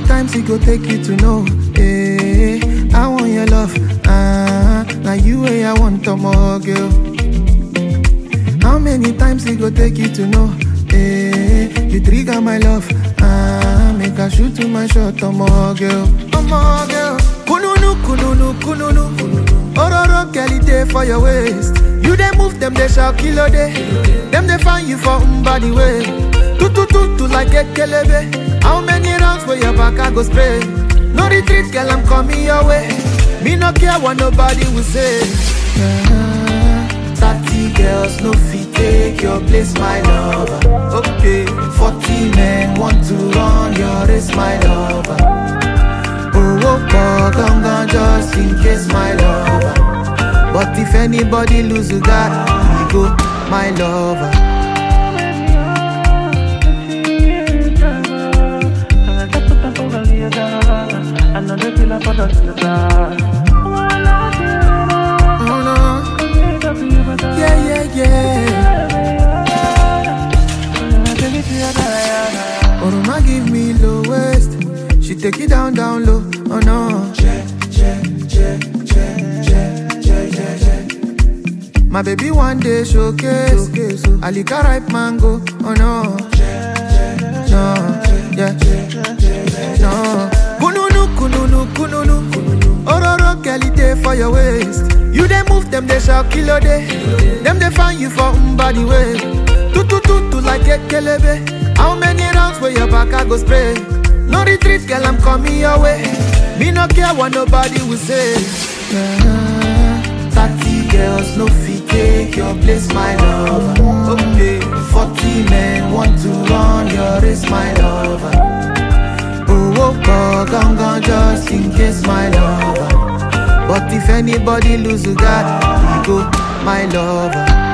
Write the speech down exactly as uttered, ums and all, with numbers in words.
times it go take you to know? Hey, I want your love. Ah, uh, now you way I want to more, girl. How many times it go take you to know? Hey, you trigger my love. Ah, make a shoot to my shot, to more, girl. Oh, more, girl. Kununu, kununu, kununu. Ororo, Kelly, day for your waist. You they move them, they shall kill a day. Them they find you for body way. Tu tu tu tu like a kelebe. How many rounds for your back I go spray? No retreat, girl, I'm coming your way. Me no care what nobody will say. Thirty girls no fit take your place, my lover. Okay, forty men want to run your race, my lover. Oh, oh, oh, gone just in case, my lover. But if anybody lose you got, he go, my lover. Oh no, yeah, yeah, yeah. Oroma give me low waist, she take it down, down low. Oh no, check, check, check, check, check, check, check, check. My baby one day showcase, showcase oh. Alika ripe mango. Oh no, check, check, no, yeah, check, check, no. Kununu, kununu, kununu. Ororo, Kelly, day for your waist. You they move them, they shall kill a day. Them they find you for body way. Tu tu tu tu like a kelebe. How many rounds for your back I go spray? No retreat, girl, I'm coming your way. Me no care what nobody will say. Uh, Thirty girls no fit take your place, my lover. Okay, forty men want to run your race, my lover. Oh, oh, oh, gone, gone just in case, my lover. But if anybody lose you got, he go, my lover.